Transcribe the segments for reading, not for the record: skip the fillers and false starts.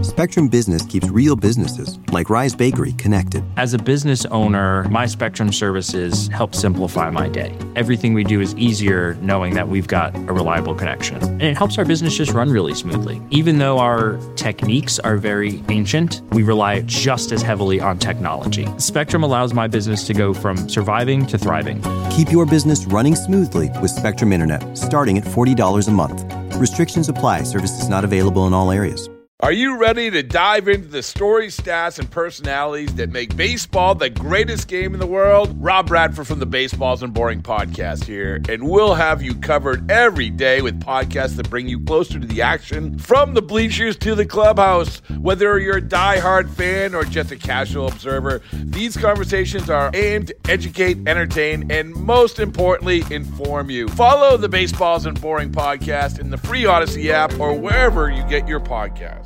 Spectrum Business keeps real businesses, like Rise Bakery, connected. As a business owner, my Spectrum services help simplify my day. Everything we do is easier knowing that we've got a reliable connection. And it helps our business just run really smoothly. Even though our techniques are very ancient, we rely just as heavily on technology. Spectrum allows my business to go from surviving to thriving. Keep your business running smoothly with Spectrum Internet, starting at $40 a month. Restrictions apply. Services not available in all areas. Are you ready to dive into the stories, stats, and personalities that make baseball the greatest game in the world? Rob Bradford from the Baseballs and Boring podcast here, and we'll have you covered every day with podcasts that bring you closer to the action, from the bleachers to the clubhouse. Whether you're a diehard fan or just a casual observer, these conversations are aimed to educate, entertain, and most importantly, inform you. Follow the Baseballs and Boring podcast in the free Odyssey app or wherever you get your podcasts.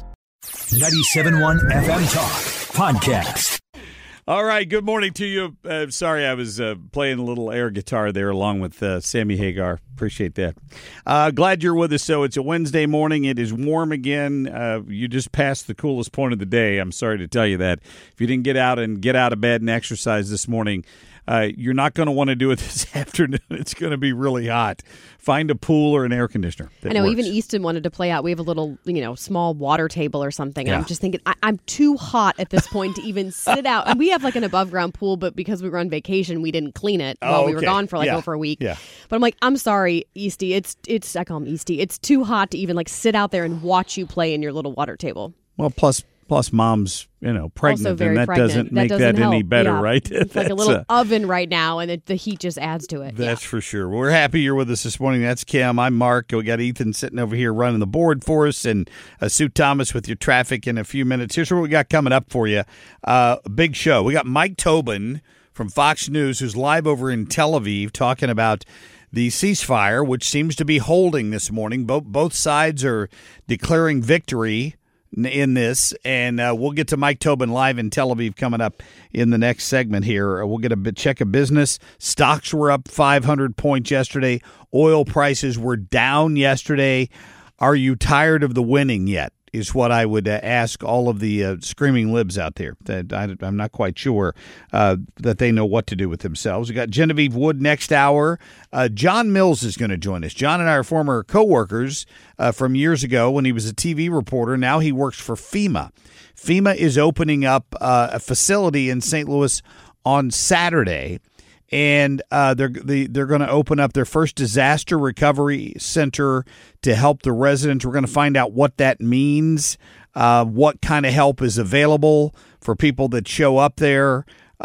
97.1 FM Talk Podcast. All right, good morning to you. Sorry, I was playing a little air guitar there along with Sammy Hagar. Appreciate that. Glad you're with us. So it's a Wednesday morning. It is warm again. You just passed the coolest point of the day. I'm sorry to tell you that. If you didn't get out of bed and exercise this morning, you're not going to want to do it this afternoon. It's going to be really hot. Find a pool or an air conditioner. I know, works. even Easton wanted to play out. We have a little, small water table or something. Yeah. And I'm just thinking, I'm too hot at this point to even sit out. And we have like an above ground pool, but because we were on vacation, we didn't clean it while we were gone for over a week. Yeah. But I'm like, I'm sorry, Easty. It's I call him Easty. It's too hot to even like sit out there and watch you play in your little water table. Well, plus mom's, pregnant, Also very and that pregnant. doesn't make that help. any better, Yeah. right? It's like a little oven right now, and the heat just adds to it. That's for sure. Well, we're happy you're with us this morning. That's Kim. I'm Mark. We got Ethan sitting over here running the board for us, and Sue Thomas with your traffic in a few minutes. Here's what we got coming up for you. A big show. We got Mike Tobin from Fox News, who's live over in Tel Aviv, talking about the ceasefire, which seems to be holding this morning. Both sides are declaring victory in this, and we'll get to Mike Tobin live in Tel Aviv coming up in the next segment here. We'll get a check of business. Stocks were up 500 points yesterday. Oil prices were down yesterday. Are you tired of the winning yet? Is what I would ask all of the screaming libs out there. That I'm not quite sure that they know what to do with themselves. We got Genevieve Wood next hour. John Mills is going to join us. John and I are former co-workers from years ago when he was a TV reporter. Now he works for FEMA. FEMA is opening up a facility in St. Louis on Saturday. And they're going to open up their first disaster recovery center to help the residents. We're going to find out what that means, what kind of help is available for people that show up there,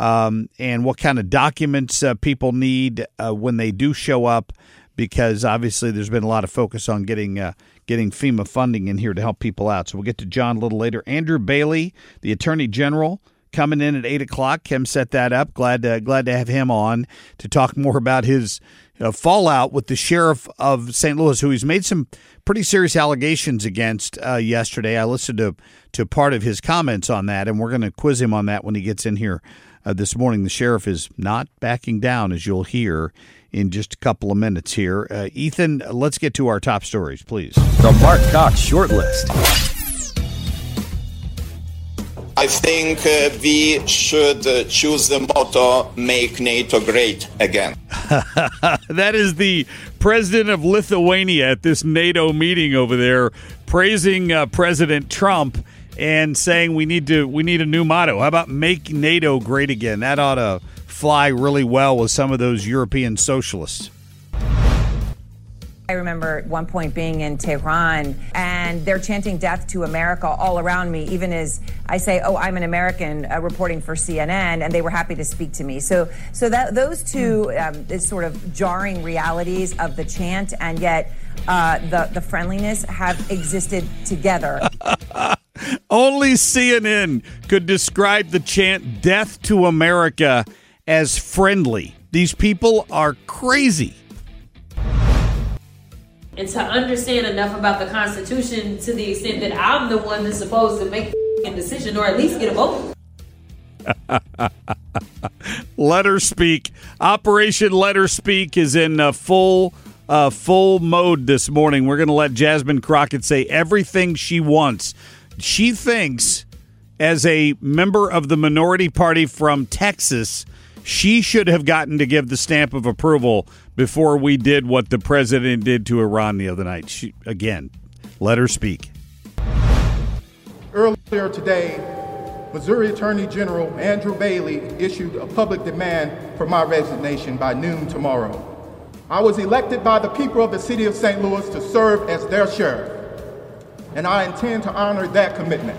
and what kind of documents people need when they do show up, because obviously there's been a lot of focus on getting FEMA funding in here to help people out. So we'll get to John a little later. Andrew Bailey, the Attorney General, coming in at 8 o'clock. Kim set that up. Glad to have him on to talk more about his fallout with the sheriff of St. Louis, who he's made some pretty serious allegations against yesterday. I listened to part of his comments on that, and we're going to quiz him on that when he gets in here this morning. The sheriff is not backing down, as you'll hear in just a couple of minutes here. Ethan, let's get to our top stories, please. The Mark Cox Short List. I think we should choose the motto, make NATO great again. That is the president of Lithuania at this NATO meeting over there, praising President Trump and saying we need a new motto. How about make NATO great again? That ought to fly really well with some of those European socialists. I remember at one point being in Tehran, and they're chanting death to America all around me, even as I say, oh, I'm an American reporting for CNN, and they were happy to speak to me. So that those two is sort of jarring realities of the chant, and yet the friendliness have existed together. Only CNN could describe the chant death to America as friendly. These people are crazy. And to understand enough about the Constitution to the extent that I'm the one that's supposed to make the decision, or at least get a vote. Let her speak. Operation Let Her Speak is in full mode this morning. We're going to let Jasmine Crockett say everything she wants. she thinks, as a member of the minority party from Texas, she should have gotten to give the stamp of approval before we did what the president did to Iran the other night. Again, let her speak. Earlier today, Missouri Attorney General Andrew Bailey issued a public demand for my resignation by noon tomorrow. I was elected by the people of the city of St. Louis to serve as their sheriff, and I intend to honor that commitment.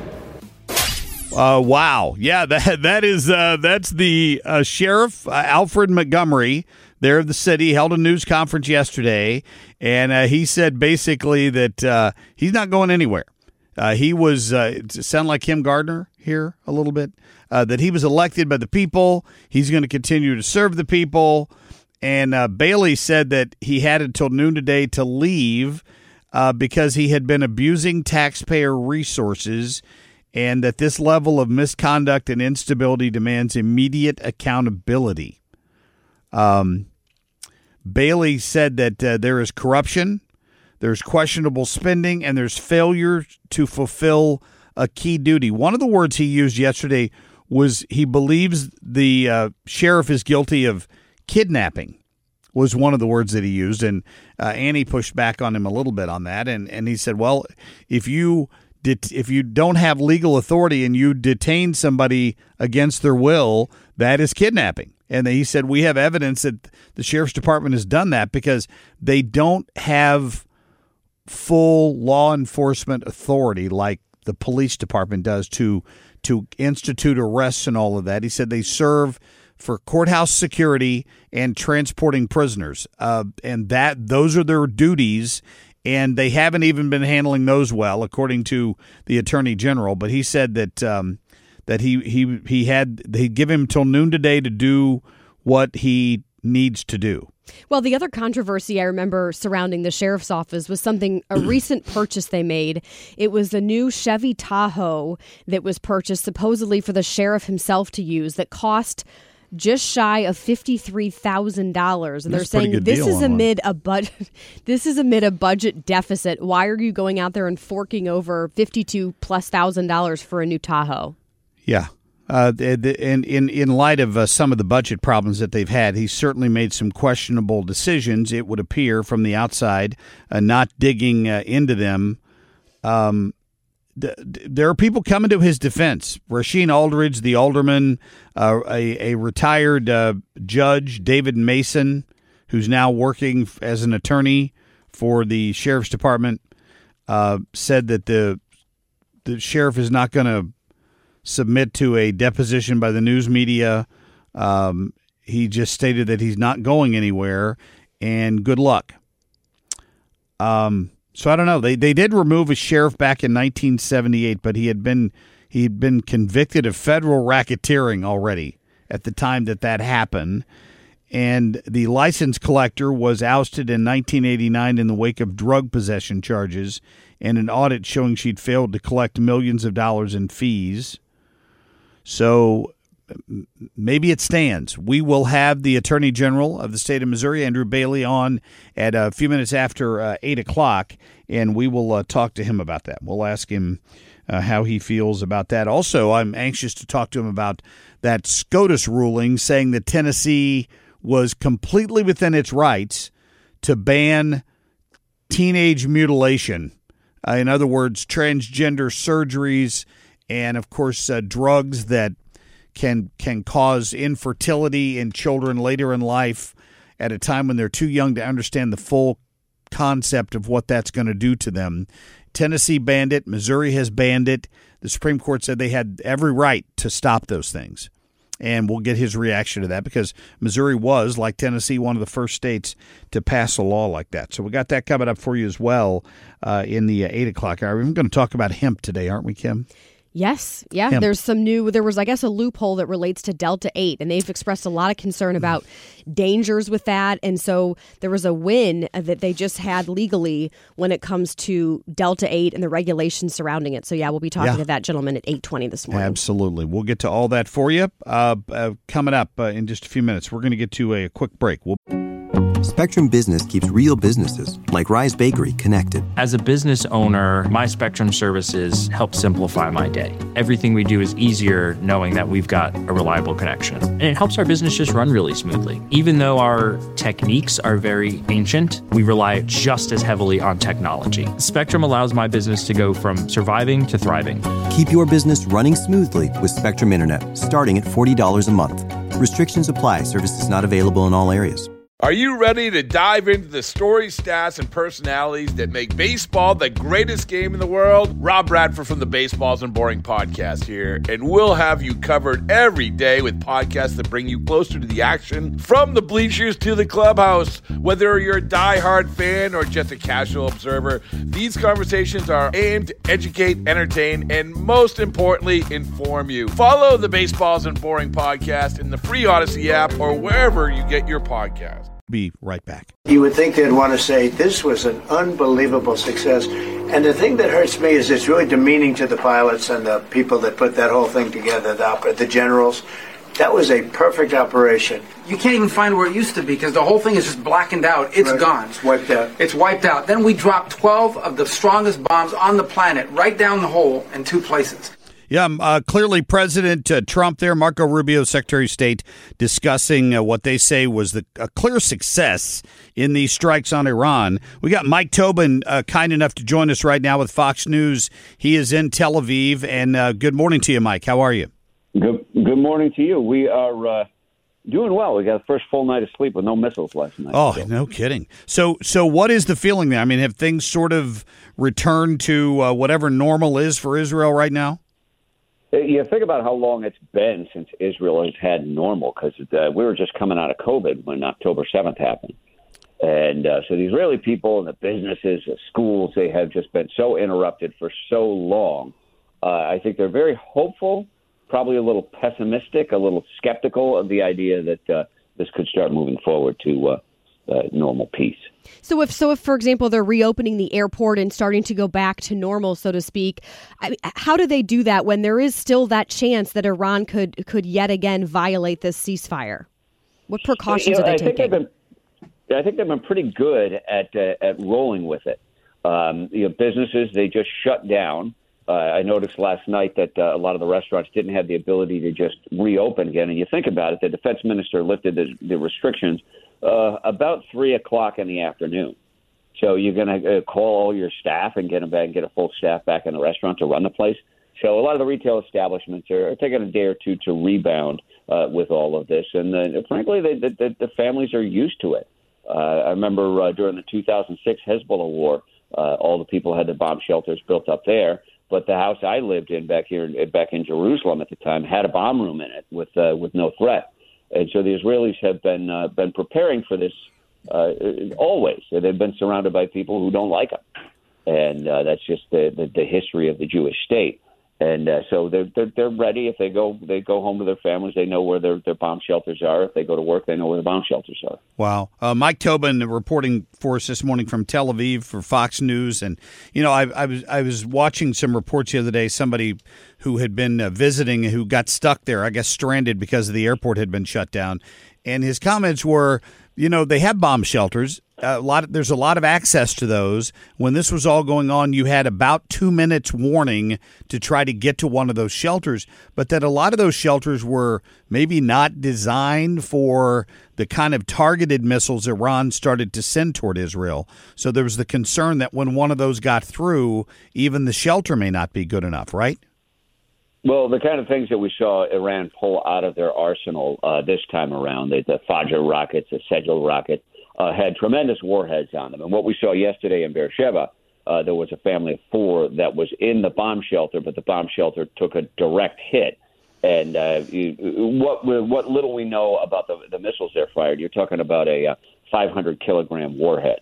Wow. Yeah, that's the sheriff, Alfred Montgomery, there of the city, held a news conference yesterday, and he said basically that he's not going anywhere. He was, sound like Kim Gardner here a little bit, that he was elected by the people. He's going to continue to serve the people. And Bailey said that he had until noon today to leave because he had been abusing taxpayer resources, and that this level of misconduct and instability demands immediate accountability. Bailey said that there is corruption, there's questionable spending, and there's failure to fulfill a key duty. One of the words he used yesterday was he believes the sheriff is guilty of kidnapping, was one of the words that he used. And Annie pushed back on him a little bit on that. And he said, well, if you don't have legal authority and you detain somebody against their will, that is kidnapping. And he said, we have evidence that the sheriff's department has done that because they don't have full law enforcement authority like the police department does to institute arrests and all of that. He said they serve for courthouse security and transporting prisoners, and those are their duties, and they haven't even been handling those well, according to the Attorney General. But he said that he'd give him till noon today to do what he needs to do. Well, the other controversy I remember surrounding the sheriff's office was a recent purchase they made. It was a new Chevy Tahoe that was purchased supposedly for the sheriff himself to use that cost just shy of $53,000, and they're saying this is amid a budget deficit. Why are you going out there and forking over $52,000+ for a new Tahoe? Yeah. And in light of some of the budget problems that they've had, he's certainly made some questionable decisions, it would appear, from the outside, not digging into them. There are people coming to his defense. Rasheen Aldridge, the alderman, a retired judge, David Mason, who's now working as an attorney for the sheriff's department, said that the sheriff is not going to submit to a deposition by the news media. He just stated that he's not going anywhere, and good luck. So I don't know. They did remove a sheriff back in 1978, but he'd been convicted of federal racketeering already at the time that happened. And the license collector was ousted in 1989 in the wake of drug possession charges and an audit showing she'd failed to collect millions of dollars in fees. So maybe it stands. We will have the Attorney General of the state of Missouri, Andrew Bailey, on at a few minutes after 8 o'clock, and we will talk to him about that. We'll ask him how he feels about that. Also, I'm anxious to talk to him about that SCOTUS ruling saying that Tennessee was completely within its rights to ban teenage mutilation. In other words, transgender surgeries and, of course, drugs that can cause infertility in children later in life at a time when they're too young to understand the full concept of what that's going to do to them. Tennessee banned it. Missouri has banned it. The Supreme Court said they had every right to stop those things. And we'll get his reaction to that because Missouri was, like Tennessee, one of the first states to pass a law like that. So we got that coming up for you as well in the 8 o'clock hour. We're going to talk about hemp today, aren't we, Kim? Yes. Yeah. Hemp. There was, I guess, a loophole that relates to Delta 8, and they've expressed a lot of concern about dangers with that. And so there was a win that they just had legally when it comes to Delta 8 and the regulations surrounding it. So, yeah, we'll be talking to that gentleman at 8:20 this morning. Absolutely. We'll get to all that for you coming up in just a few minutes. We're going to get to a quick break. Spectrum Business keeps real businesses, like Rise Bakery, connected. As a business owner, my Spectrum services help simplify my day. Everything we do is easier knowing that we've got a reliable connection. And it helps our business just run really smoothly. Even though our techniques are very ancient, we rely just as heavily on technology. Spectrum allows my business to go from surviving to thriving. Keep your business running smoothly with Spectrum Internet, starting at $40 a month. Restrictions apply. Services not available in all areas. Are you ready to dive into the stories, stats, and personalities that make baseball the greatest game in the world? Rob Bradford from the Baseballs and Boring podcast here, and we'll have you covered every day with podcasts that bring you closer to the action, from the bleachers to the clubhouse. Whether you're a diehard fan or just a casual observer, these conversations are aimed to educate, entertain, and most importantly, inform you. Follow the Baseballs and Boring podcast in the free Odyssey app or wherever you get your podcasts. Be right back. You would think they'd want to say this was an unbelievable success. And the thing that hurts me is it's really demeaning to the pilots and the people that put that whole thing together, the generals. That was a perfect operation. You can't even find where it used to be because the whole thing is just blackened out. It's gone. It's wiped out. It's wiped out. Then we dropped 12 of the strongest bombs on the planet right down the hole in 2 places. Yeah, clearly President Trump there, Marco Rubio, Secretary of State, discussing what they say was a clear success in these strikes on Iran. We got Mike Tobin kind enough to join us right now with Fox News. He is in Tel Aviv, and good morning to you, Mike. How are you? Good morning to you. We are doing well. We got the first full night of sleep with no missiles last night. Oh, no kidding. So what is the feeling there? I mean, have things sort of returned to whatever normal is for Israel right now? You think about how long it's been since Israel has had normal, because we were just coming out of COVID when October 7th happened. And so the Israeli people and the businesses, the schools, they have just been so interrupted for so long. I think they're very hopeful, probably a little pessimistic, a little skeptical of the idea that this could start moving forward to normal peace. So if, for example, they're reopening the airport and starting to go back to normal, so to speak, how do they do that when there is still that chance that Iran could yet again violate this ceasefire? What precautions are they taking? I think they've been pretty good at rolling with it. Businesses, they just shut down. I noticed last night that a lot of the restaurants didn't have the ability to just reopen again. And you think about it, the defense minister lifted the restrictions about 3 o'clock in the afternoon. So you're going to call all your staff and get them back and get a full staff back in the restaurant to run the place. So a lot of the retail establishments are taking a day or two to rebound with all of this. And frankly, the families are used to it. I remember during the 2006 Hezbollah war, all the people had the bomb shelters built up there. But the house I lived in back in Jerusalem at the time had a bomb room in it with no threat. And so the Israelis have been preparing for this always. They've been surrounded by people who don't like them, and that's just the history of the Jewish state. And so they're ready. If they go home to their families, they know where their bomb shelters are. If they go to work, they know where the bomb shelters are. Wow. Mike Tobin reporting for us this morning from Tel Aviv for Fox News. And, I was watching some reports the other day, somebody who had been visiting who got stuck there, I guess stranded because the airport had been shut down. And his comments were, they have bomb shelters. There's a lot of access to those. When this was all going on, you had about 2 minutes warning to try to get to one of those shelters, but that a lot of those shelters were maybe not designed for the kind of targeted missiles Iran started to send toward Israel. So there was the concern that when one of those got through, even the shelter may not be good enough, right? Well, the kind of things that we saw Iran pull out of their arsenal this time around, the Fajr rockets, the Sejal rocket, had tremendous warheads on them. And what we saw yesterday in Beersheba, there was a family of 4 that was in the bomb shelter, but the bomb shelter took a direct hit. And what little we know about the missiles they're fired, you're talking about a 500-kilogram warhead,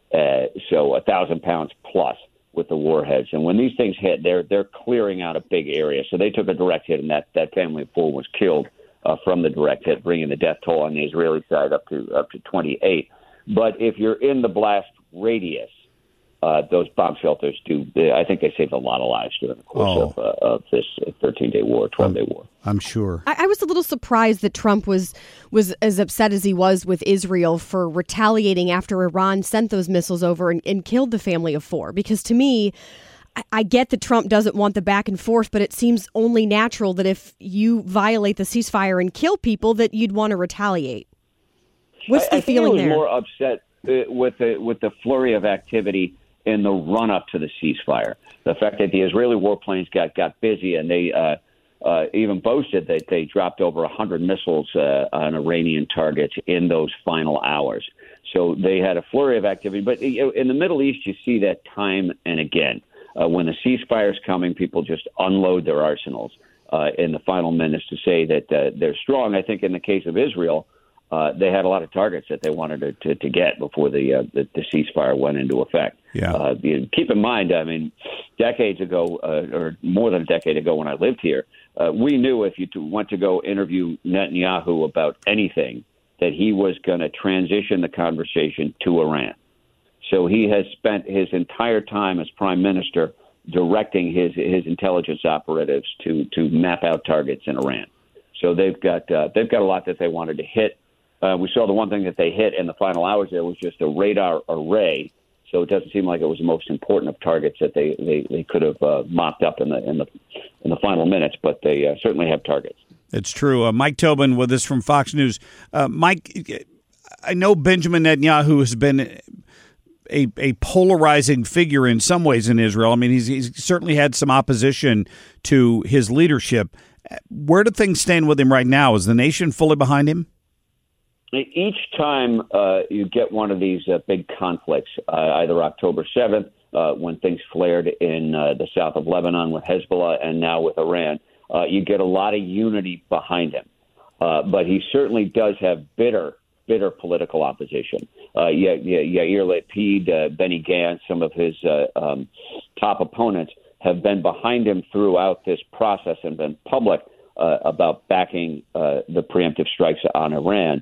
so 1,000 pounds plus with the warheads. And when these things hit, they're clearing out a big area. So they took a direct hit, and that family of 4 was killed from the direct hit, bringing the death toll on the Israeli side up to 28. But if you're in the blast radius, those bomb shelters I think they saved a lot of lives during the course of this 13-day war, 12-day war. I'm sure. I was a little surprised that Trump was as upset as he was with Israel for retaliating after Iran sent those missiles over and killed the family of 4. Because to me, I get that Trump doesn't want the back and forth, but it seems only natural that if you violate the ceasefire and kill people, that you'd want to retaliate. What's the feeling there? I was more upset with the flurry of activity in the run-up to the ceasefire. The fact that the Israeli warplanes got busy and they even boasted that they dropped over 100 missiles on Iranian targets in those final hours. So they had a flurry of activity. But in the Middle East, you see that time and again. When the ceasefire is coming, people just unload their arsenals in the final minutes to say that they're strong. I think in the case of Israel, they had a lot of targets that they wanted to get before the ceasefire went into effect. Yeah. Keep in mind, I mean, decades ago, or more than a decade ago when I lived here, we knew if you went to go interview Netanyahu about anything, that he was going to transition the conversation to Iran. So he has spent his entire time as prime minister directing his intelligence operatives to map out targets in Iran. So they've got a lot that they wanted to hit. We saw the one thing that they hit in the final hours there was just a radar array. So it doesn't seem like it was the most important of targets that they could have mopped up in the final minutes, but they certainly have targets. It's true. Mike Tobin with us from Fox News. Mike, I know Benjamin Netanyahu has been a polarizing figure in some ways in Israel. I mean, he's certainly had some opposition to his leadership. Where do things stand with him right now? Is the nation fully behind him? Each time you get one of these big conflicts, either October 7th, when things flared in the south of Lebanon with Hezbollah, and now with Iran, you get a lot of unity behind him. But he certainly does have bitter political opposition. Yair Lapid, Benny Gantz, some of his top opponents have been behind him throughout this process and been public about backing the preemptive strikes on Iran.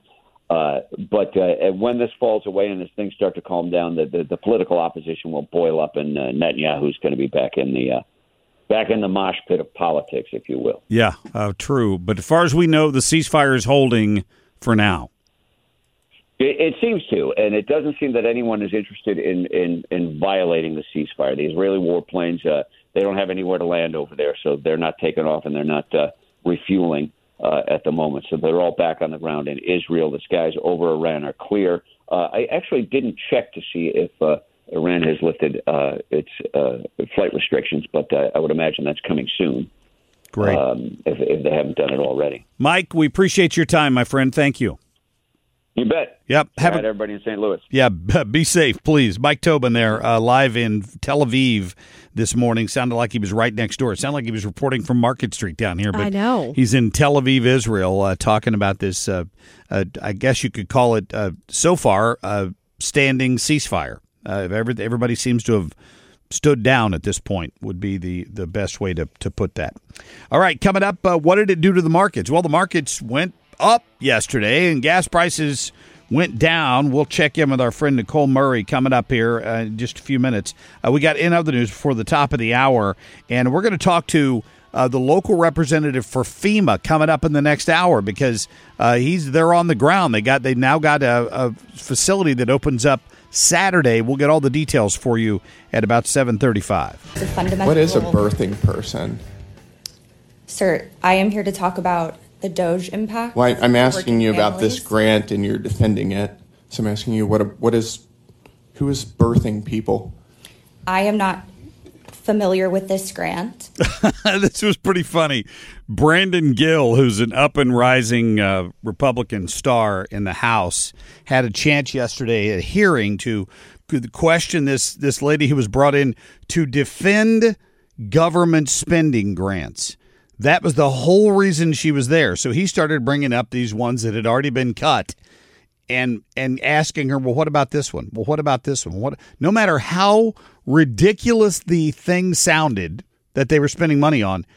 But when this falls away and as things start to calm down, the political opposition will boil up, and Netanyahu's going to be back in the mosh pit of politics, if you will. Yeah, true. But as far as we know, the ceasefire is holding for now. It seems to, and it doesn't seem that anyone is interested in violating the ceasefire. The Israeli warplanes, they don't have anywhere to land over there, so they're not taking off and they're not refueling at the moment. So they're all back on the ground in Israel. The skies over Iran are clear. I actually didn't check to see if Iran has lifted its flight restrictions, but I would imagine that's coming soon. Great. If they haven't done it already. Mike, we appreciate your time, my friend. Thank you. You bet. Yep. Everybody in St. Louis. Yeah, be safe, please. Mike Tobin there, live in Tel Aviv this morning. Sounded like he was right next door. It sounded like he was reporting from Market Street down here. But I know. He's in Tel Aviv, Israel, talking about this, I guess you could call it, so far, standing ceasefire. Everybody seems to have stood down at this point would be the best way to put that. All right, coming up, what did it do to the markets? Well, the markets went up yesterday, and gas prices went down. We'll check in with our friend Nicole Murray coming up here in just a few minutes. We got in other news before the top of the hour, and we're going to talk to the local representative for FEMA coming up in the next hour because they're on the ground. They now got a facility that opens up Saturday. We'll get all the details for you at about 7:35. What is a birthing person? Sir, I am here to talk about the DOGE impact. Well, I'm asking you about this grant and you're defending it. So I'm asking you, who is birthing people? I am not familiar with this grant. This was pretty funny. Brandon Gill, who's an up-and-rising Republican star in the House, had a chance yesterday at a hearing to question this lady who was brought in to defend government spending grants. That was the whole reason she was there. So he started bringing up these ones that had already been cut and asking her, well, what about this one? Well, what about this one? No matter how ridiculous the thing sounded that they were spending money on,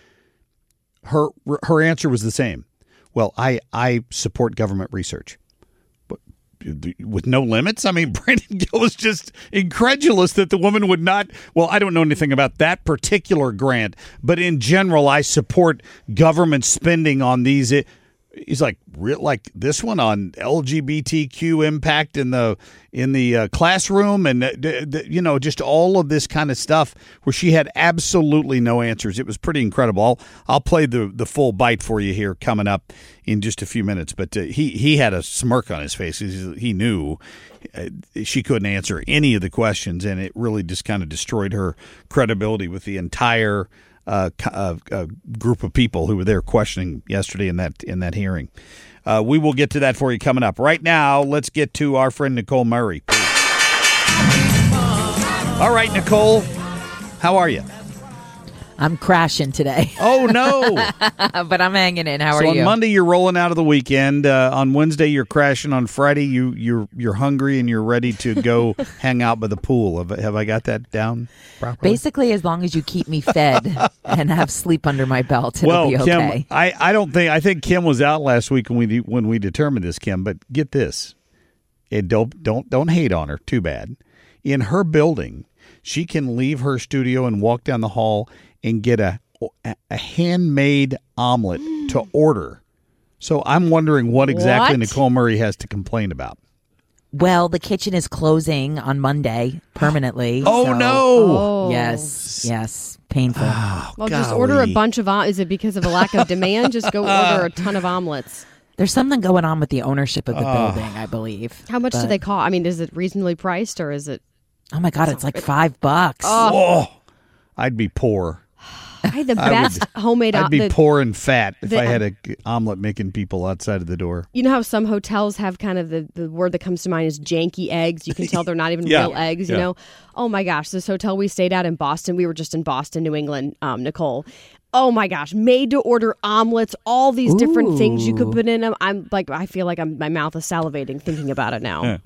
her answer was the same. Well, I support government research. with no limits? I mean, Brandon Gill was just incredulous that the woman would not. Well, I don't know anything about that particular grant, but in general, I support government spending on these. He's like this one on LGBTQ impact in the classroom, and just all of this kind of stuff where she had absolutely no answers. It was pretty incredible. I'll play the full bite for you here coming up in just a few minutes. But he had a smirk on his face. He knew she couldn't answer any of the questions, and it really just kind of destroyed her credibility with the entire group of people who were there questioning yesterday in that hearing. We will get to that for you coming up. Right now, let's get to our friend Nicole Murray. All right, Nicole, how are you? I'm crashing today. Oh, no. But I'm hanging in. How are you? So on Monday, you're rolling out of the weekend. On Wednesday, you're crashing. On Friday, you're hungry and you're ready to go hang out by the pool. Have I got that down properly? Basically, as long as you keep me fed and have sleep under my belt, it'll be okay. Kim, I think Kim was out last week when we determined this, Kim, but get this. And don't hate on her too bad. In her building, she can leave her studio and walk down the hall and get a handmade omelet to order. So I'm wondering what exactly Nicole Murray has to complain about. Well, the kitchen is closing on Monday permanently. Oh, no. Yes. Painful. Oh, well, just order a bunch of is it because of a lack of demand? Just go order a ton of omelets. There's something going on with the ownership of the building, I believe. How much do they cost? I mean, is it reasonably priced or is it? Oh, my God, it's like $5. Oh, I'd be poor. I had the best homemade I'd be poor and fat if I had an omelet making people outside of the door. You know how some hotels have kind of the word that comes to mind is janky eggs. You can tell they're not even real eggs, you know? Oh, my gosh. This hotel we stayed at in Boston, we were just in Boston, New England, Nicole. Oh, my gosh. Made to order omelets, all these different things you could put in them. I'm like, I feel like my mouth is salivating thinking about it now.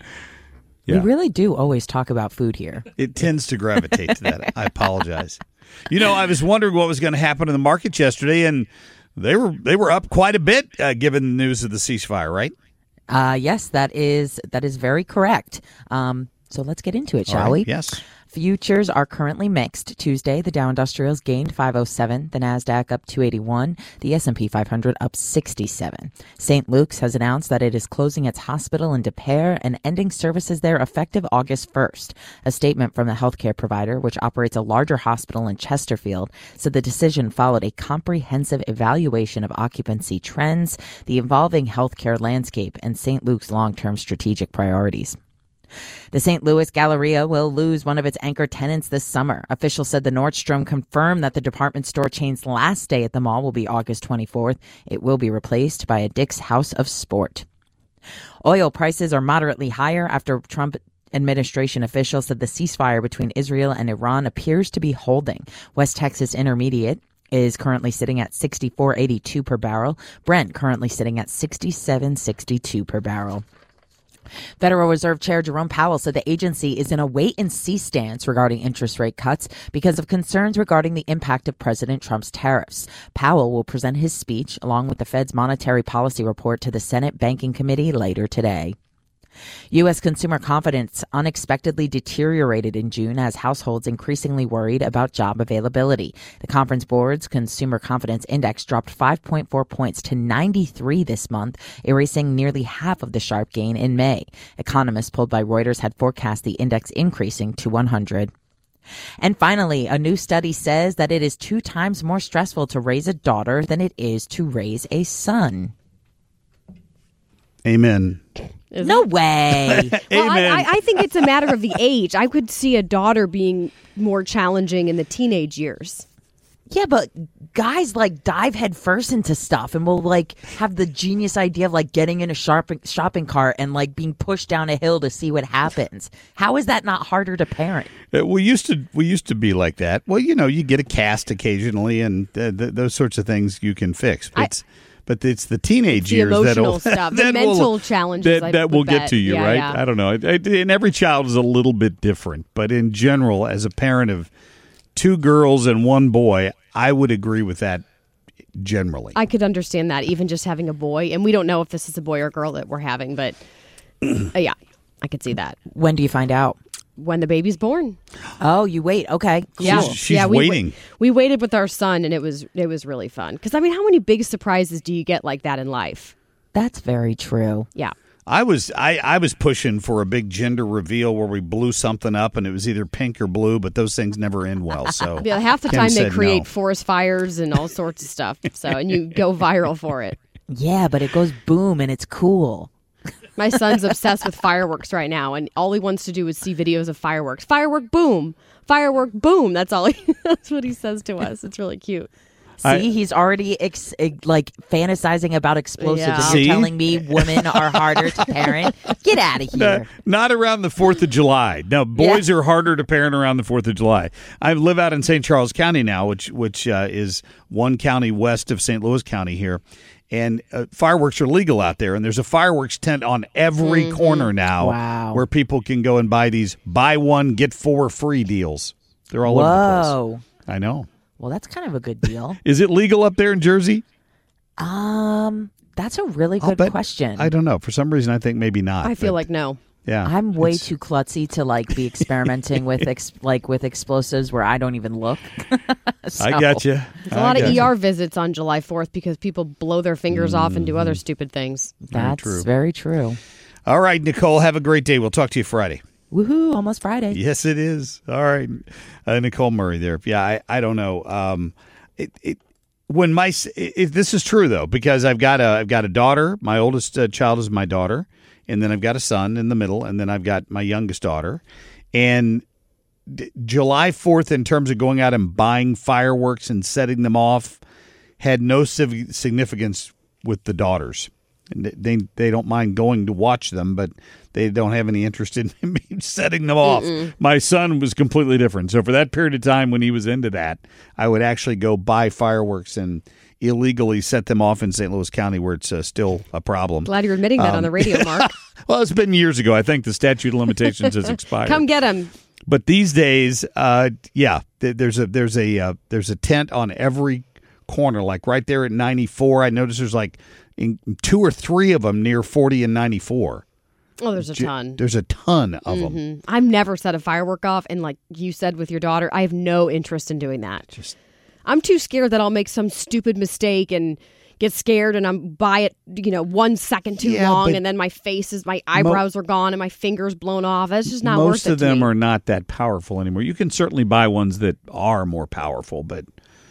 We really do always talk about food here. It tends to gravitate to that. I apologize. You know, I was wondering what was going to happen in the markets yesterday, and they were up quite a bit given the news of the ceasefire, right? Yes, that is very correct. So let's get into it, shall we? Yes. Futures are currently mixed. Tuesday, the Dow Industrials gained 507, the Nasdaq up 281, the S&P 500 up 67. St. Luke's has announced that it is closing its hospital in Des Peres and ending services there effective August 1st. A statement from the healthcare provider, which operates a larger hospital in Chesterfield, said the decision followed a comprehensive evaluation of occupancy trends, the evolving healthcare landscape, and St. Luke's long-term strategic priorities. The St. Louis Galleria will lose one of its anchor tenants this summer. Officials said the Nordstrom confirmed that the department store chain's last day at the mall will be August 24th. It will be replaced by a Dick's House of Sport. Oil prices are moderately higher after Trump administration officials said the ceasefire between Israel and Iran appears to be holding. West Texas Intermediate is currently sitting at $64.82 per barrel. Brent currently sitting at $67.62 per barrel. Federal Reserve Chair Jerome Powell said the agency is in a wait-and-see stance regarding interest rate cuts because of concerns regarding the impact of President Trump's tariffs. Powell will present his speech along with the Fed's monetary policy report to the Senate Banking Committee later today. U.S. consumer confidence unexpectedly deteriorated in June as households increasingly worried about job availability. The Conference Board's Consumer Confidence Index dropped 5.4 points to 93 this month, erasing nearly half of the sharp gain in May. Economists polled by Reuters had forecast the index increasing to 100. And finally, a new study says that it is 2 times more stressful to raise a daughter than it is to raise a son. Amen. No way. Well, I think it's a matter of the age. I could see a daughter being more challenging in the teenage years. Yeah, but guys dive head first into stuff and will have the genius idea of getting in a shopping cart and being pushed down a hill to see what happens. How is that not harder to parent? We used to be like that. Well, you get a cast occasionally, and those sorts of things you can fix. But it's the teenage years emotional stuff, the mental challenges that will get to you, right? Yeah. I don't know. And every child is a little bit different, but in general, as a parent of 2 girls and 1 boy, I would agree with that generally. I could understand that, even just having a boy, and we don't know if this is a boy or girl that we're having, but Yeah, I could see that. When do you find out? When the baby's born. Oh, you wait. Okay. Cool. Yeah, she's waiting. We waited with our son, and it was really fun. Because, I mean, how many big surprises do you get like that in life? That's very true. Yeah. I was pushing for a big gender reveal where we blew something up and it was either pink or blue, but those things never end well. So yeah, half the Kim time they said create no. forest fires and all sorts of stuff. So, and you go viral for it. Yeah, but it goes boom and it's cool. My son's obsessed with fireworks right now, and all he wants to do is see videos of fireworks. Firework boom, firework boom. That's all. That's what he says to us. It's really cute. See, he's already fantasizing about explosives. Yeah. And you're telling me women are harder to parent? Get out of here. Not around the 4th of July. No, boys are harder to parent around the 4th of July. I live out in St. Charles County now, which is one county west of St. Louis County here. And fireworks are legal out there. And there's a fireworks tent on every corner now where people can go and buy these buy one, get 4 free deals. They're all over the place. I know. Well, that's kind of a good deal. Is it legal up there in Jersey? That's a really good question. I don't know. For some reason, I think maybe not. I feel like no. Yeah, I'm way too klutzy to be experimenting with with explosives where I don't even look. So. I got you. There's a lot of ER visits on July 4th because people blow their fingers off and do other stupid things. That's very true. All right, Nicole, have a great day. We'll talk to you Friday. Woohoo! Almost Friday. Yes, it is. All right, Nicole Murray there. Yeah, I don't know. This is true though, because I've got a daughter. My oldest child is my daughter. And then I've got a son in the middle, and then I've got my youngest daughter. And July 4th, in terms of going out and buying fireworks and setting them off, had no significance with the daughters. They don't mind going to watch them, but they don't have any interest in me setting them off. My son was completely different. So for that period of time when he was into that, I would actually go buy fireworks and illegally set them off in St. Louis County where it's still a problem. Glad you're admitting that on the radio, Mark. Well, it's been years ago. I think the statute of limitations has expired. Come get him. But these days, there's a tent on every corner, like right there at 94. I noticed there's like 2 or 3 of them near 40 and 94. Oh, there's a ton. There's a ton of them. I've never set a firework off, and like you said with your daughter, I have no interest in doing that. I'm too scared that I'll make some stupid mistake and get scared and I'm buy it, 1 second too long, and then my eyebrows are gone and my fingers blown off. That's just not worth it. Most of them are not that powerful anymore. You can certainly buy ones that are more powerful, but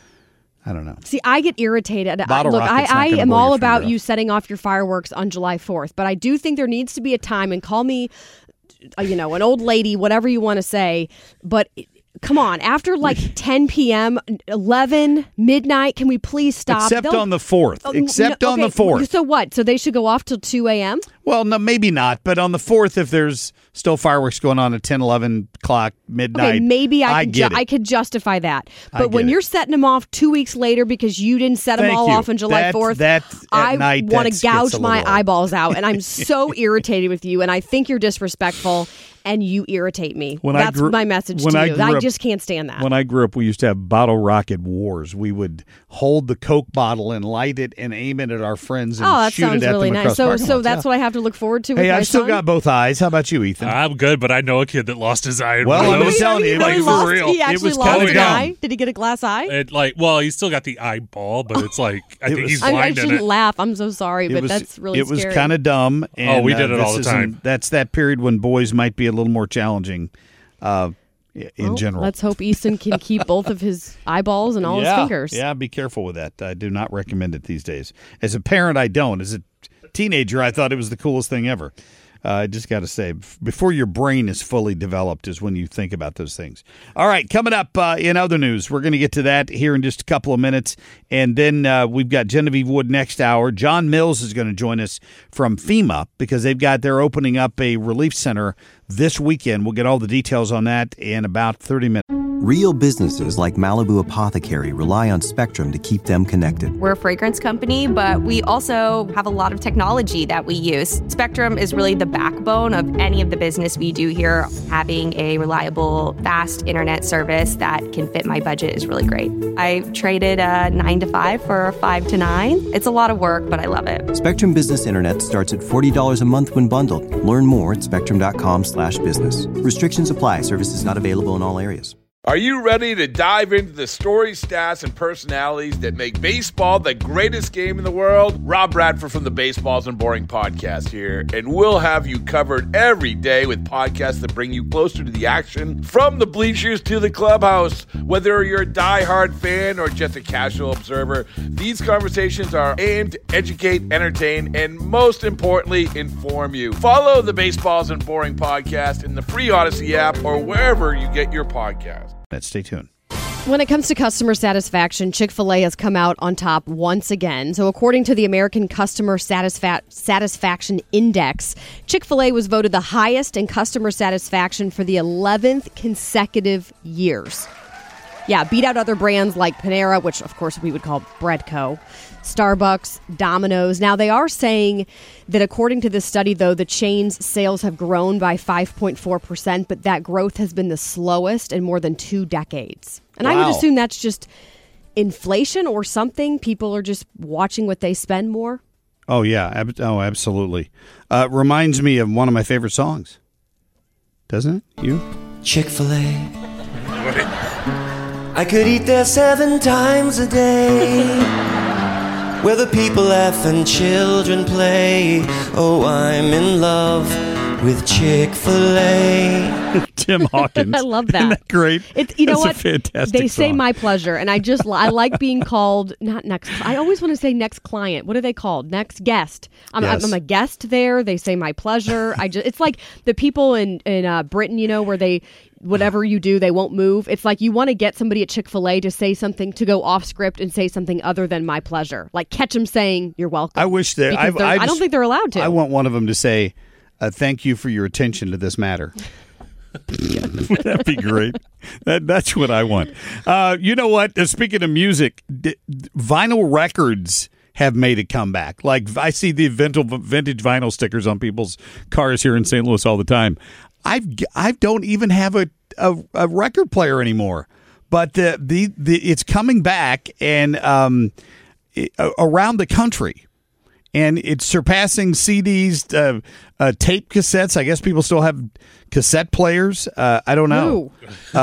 I don't know. See, I get irritated. Bottle Look, rocket's I not gonna am blow all your about finger you off. setting off your fireworks on July 4th, but I do think there needs to be a time, and call me, an old lady, whatever you want to say, but come on, after like 10 p.m., 11, midnight, can we please stop? Except on the 4th. On the 4th. So what? So they should go off till 2 a.m.? Well, no, maybe not. But on the 4th, if there's still fireworks going on at 10, 11 o'clock, midnight, Okay, maybe I could justify that. But when get it. you're setting them off 2 weeks later because you didn't set them Thank all you. off on July 4th, I want to gouge my eyeballs out. And I'm so irritated with you. And I think you're disrespectful. And you irritate me. That's my message to you. I just can't stand that. When I grew up, we used to have bottle rocket wars. We would hold the Coke bottle and light it and aim it at our friends and that shoot sounds it at really them nice. across So that's what I have to look forward to with Hey, my I've still son? got both eyes. How about you, Ethan? I'm good, but I know a kid that lost his eye. Well, I'm just telling you, He for real. He actually it was lost kind of an dumb. eye? Did he get a glass eye? He still got the eyeball, but it's like I think he's blind I in shouldn't it. laugh. I'm so sorry, but that's really It was scary. kind of dumb. And, we did it all the time. That's that period when boys might be a little more challenging. In general. Let's hope Easton can keep both of his eyeballs and all his fingers. Yeah, be careful with that. I do not recommend it these days. As a parent, I don't. As a teenager, I thought it was the coolest thing ever. I just got to say, before your brain is fully developed is when you think about those things. All right, coming up in other news, we're going to get to that here in just a couple of minutes. And then we've got Genevieve Wood next hour. John Mills is going to join us from FEMA because they're opening up a relief center this weekend. We'll get all the details on that in about 30 minutes. Real businesses like Malibu Apothecary rely on Spectrum to keep them connected. We're a fragrance company, but we also have a lot of technology that we use. Spectrum is really the backbone of any of the business we do here. Having a reliable, fast internet service that can fit my budget is really great. I traded a 9 to 5 for a 5 to 9. It's a lot of work, but I love it. Spectrum Business Internet starts at $40 a month when bundled. Learn more at spectrum.com/business. Restrictions apply. Services not available in all areas. Are you ready to dive into the stories, stats, and personalities that make baseball the greatest game in the world? Rob Bradford from the Baseballs and Boring podcast here, and we'll have you covered every day with podcasts that bring you closer to the action, from the bleachers to the clubhouse. Whether you're a diehard fan or just a casual observer, these conversations are aimed to educate, entertain, and most importantly, inform you. Follow the Baseballs and Boring podcast in the free Odyssey app or wherever you get your podcasts. Stay tuned. When it comes to customer satisfaction, Chick-fil-A has come out on top once again. So according to the American Customer Satisfaction Index, Chick-fil-A was voted the highest in customer satisfaction for the 11th consecutive years. Yeah, beat out other brands like Panera, which of course we would call Bread Co., Starbucks, Domino's. Now, they are saying that according to this study, though, the chain's sales have grown by 5.4%, but that growth has been the slowest in more than 2 decades. And I would assume that's just inflation or something. People are just watching what they spend more. Oh, yeah. Absolutely. Reminds me of one of my favorite songs. Doesn't it? You? Chick-fil-A. I could eat there 7 times a day, where the people laugh and children play. Oh, I'm in love with Chick-fil-A. Tim Hawkins. I love that. Isn't that great? You know That's what? a fantastic They say song. my pleasure, and I like being called not next. I always want to say next client. What are they called? Next guest. I'm a guest there. They say my pleasure. It's like the people in Britain, you know, where they. Whatever you do, they won't move. It's like you want to get somebody at Chick-fil-A to say something, to go off script and say something other than my pleasure. Like catch them saying, you're welcome. I wish they... I don't think they're allowed to. I want one of them to say, thank you for your attention to this matter. Would that be great? That's what I want. You know what? Speaking of music, vinyl records have made a comeback. Like I see the vintage vinyl stickers on people's cars here in St. Louis all the time. I don't even have a record player anymore, but it's coming back and around the country, and it's surpassing CDs, tape cassettes. I guess people still have cassette players. I don't know.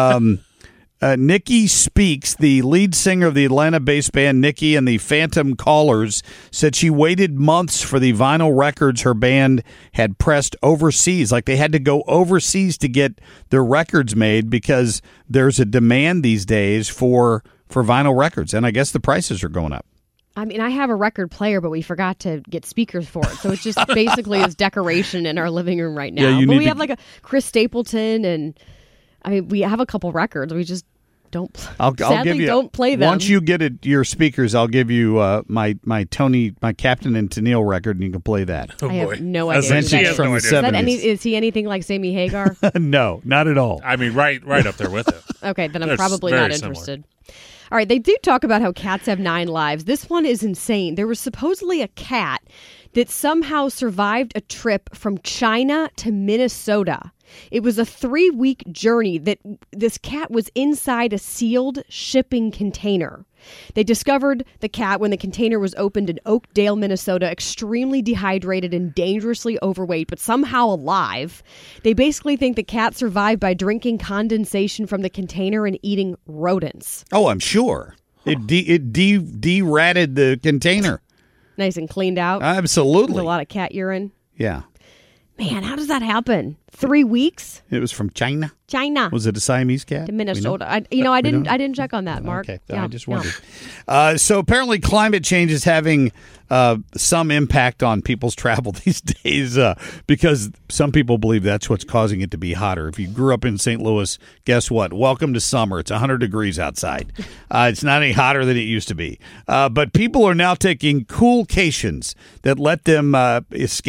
Nikki Speaks, the lead singer of the Atlanta-based band Nikki and the Phantom Callers, said she waited months for the vinyl records her band had pressed overseas. Like they had to go overseas to get their records made because there's a demand these days for vinyl records, and I guess the prices are going up. I mean, I have a record player, but we forgot to get speakers for it. So it's just basically this decoration in our living room right now. But we have like a Chris Stapleton, and I mean, we have a couple records. We just don't. Sadly, don't play them. Once you get your speakers, I'll give you my Captain and Tennille record, and you can play that. I have no idea. Vintage from the 70s. Is he anything like Sammy Hagar? No, not at all. I mean, right up there with it. Okay, then I'm probably not interested. All right, they do talk about how cats have 9 lives. This one is insane. There was supposedly a cat that somehow survived a trip from China to Minnesota. It was a 3-week journey that this cat was inside a sealed shipping container. They discovered the cat when the container was opened in Oakdale, Minnesota, extremely dehydrated and dangerously overweight, but somehow alive. They basically think the cat survived by drinking condensation from the container and eating rodents. Oh, I'm sure. It de-ratted the container. Nice and cleaned out. Absolutely. With a lot of cat urine. Yeah. Man, how does that happen? 3 weeks? It was from China. China. Was it a Siamese cat? To Minnesota. I didn't check on that, Mark. Okay, I just wondered. So apparently climate change is having some impact on people's travel these days because some people believe that's what's causing it to be hotter. If you grew up in St. Louis, guess what? Welcome to summer. It's 100 degrees outside. It's not any hotter than it used to be. But people are now taking coolcations that let them escape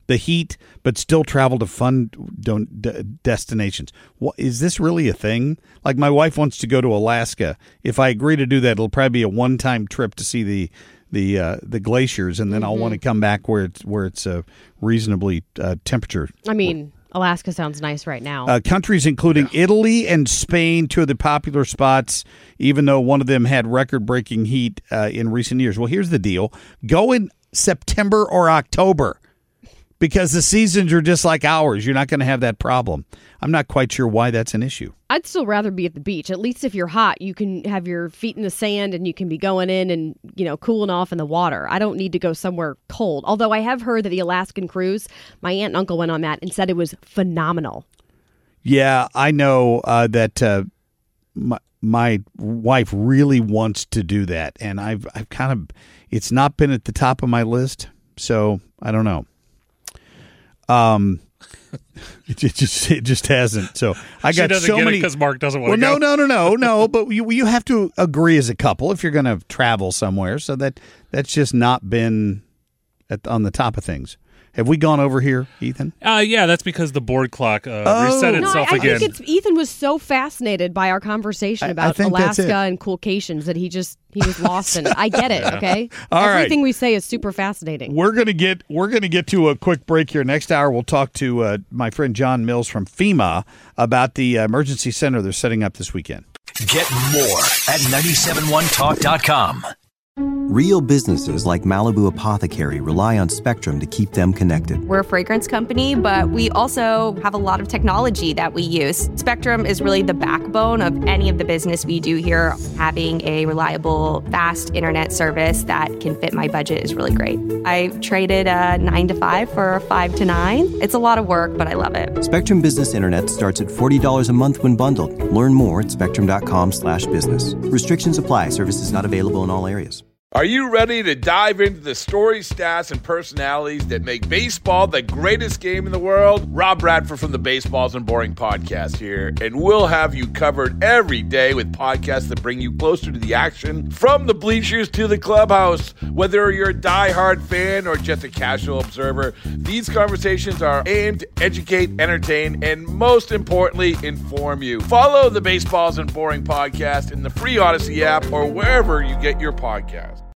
the heat, but still travel to fun destinations. Is this really a thing? Like, my wife wants to go to Alaska. If I agree to do that, it'll probably be a one-time trip to see the glaciers, and then I'll want to come back where it's a reasonably temperature. I mean, Alaska sounds nice right now. Countries including Italy and Spain, two of the popular spots, even though one of them had record-breaking heat in recent years. Well, here's the deal. Go in September or October, because the seasons are just like ours. You're not going to have that problem. I'm not quite sure why that's an issue. I'd still rather be at the beach. At least if you're hot, you can have your feet in the sand and you can be going in and, cooling off in the water. I don't need to go somewhere cold. Although I have heard that the Alaskan cruise, my aunt and uncle went on that and said it was phenomenal. Yeah, I know that my wife really wants to do that. And I've kind of, it's not been at the top of my list. So I don't know. It just hasn't. So I got so many because Mark doesn't want to go. No. But you have to agree as a couple if you're going to travel somewhere. So that's just not been on the top of things. Have we gone over here, Ethan? Yeah, that's because the board clock reset itself again. I think Ethan was so fascinated by our conversation about Alaska and coolcations that he was lost in it. I get it. Okay, everything we say is super fascinating. We're gonna get to a quick break here. Next hour, we'll talk to my friend John Mills from FEMA about the emergency center they're setting up this weekend. Get more at 971talk.com. Real businesses like Malibu Apothecary rely on Spectrum to keep them connected. We're a fragrance company, but we also have a lot of technology that we use. Spectrum is really the backbone of any of the business we do here. Having a reliable, fast internet service that can fit my budget is really great. I traded a 9 to 5 for a 5 to 9. It's a lot of work, but I love it. Spectrum Business Internet starts at $40 a month when bundled. Learn more at spectrum.com/business. Restrictions apply. Services not available in all areas. Are you ready to dive into the stories, stats, and personalities that make baseball the greatest game in the world? Rob Bradford from the Baseballs and Boring podcast here, and we'll have you covered every day with podcasts that bring you closer to the action, from the bleachers to the clubhouse. Whether you're a diehard fan or just a casual observer, these conversations are aimed to educate, entertain, and most importantly, inform you. Follow the Baseballs and Boring podcast in the free Odyssey app or wherever you get your podcasts.